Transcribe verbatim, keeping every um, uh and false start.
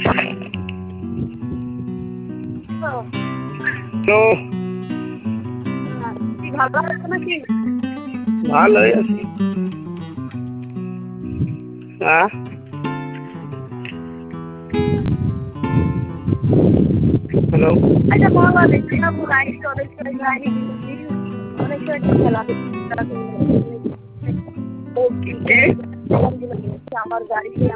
Hello, কি ভালো আছে নাকি? ভালোই আছি। হ্যাঁ, হ্যালো, আচ্ছা বল, দেখছিলাম গাড়িতে অনেক সময় গাড়ি অনেক সময় খেলা কি? আমার গাড়ি